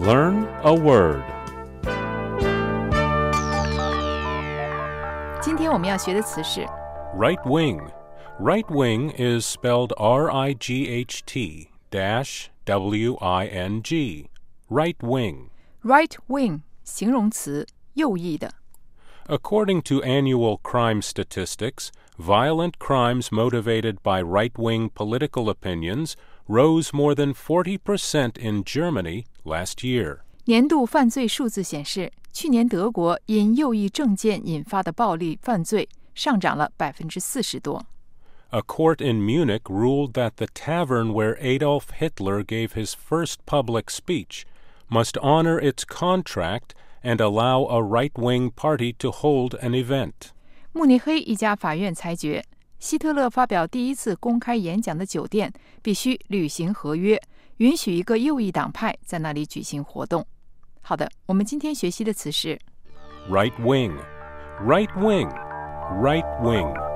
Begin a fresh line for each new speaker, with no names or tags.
Learn a word.
今天我们要学的词是
Right wing. Right wing is spelled R-I-G-H-T-W-I-N-G. Right wing.
right wing 形容词，右翼的。
According to annual crime statistics, violent crimes motivated by right-wing political opinions rose more than 40% in Germany last year.
年度犯罪数字显示，去年德国因右翼政见引发的暴力犯罪上涨了40%多。
A court in Munich ruled that the tavern where Adolf Hitler gave his first public speech must honor its contract and allow a right-wing party to hold an event.
慕尼黑一家法院裁决，希特勒发表第一次公开演讲的酒店必须履行合约，允许一个右翼党派在那里举行活动。好的，我们今天学习的词是
Right wing. Right wing. Right wing.